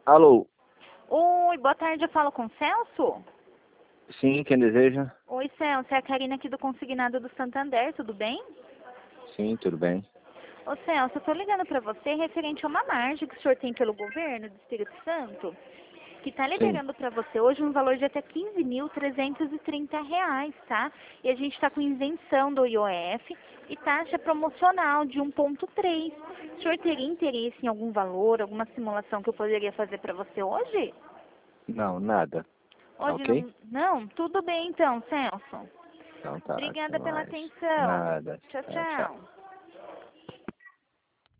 Alô? Oi, boa tarde, eu falo com o Celso? Sim, quem deseja? Oi, Celso, é a Karina aqui do Consignado do Santander, tudo bem? Sim, tudo bem. Ô, Celso, eu tô ligando pra você referente a uma margem que o senhor tem pelo governo do Espírito Santo, que tá Sim. liberando pra você hoje um valor de até R$ 15.330, tá? E a gente tá com isenção do IOF e taxa promocional de 1,3. O senhor teria interesse em algum valor, alguma simulação que eu poderia fazer pra você hoje? Não, nada. Tá Hoje ok? não? Não? Tudo bem então, Celso. Então tá, até Obrigada pela mais. atenção. Nada. Tchau, Tchau. tchau.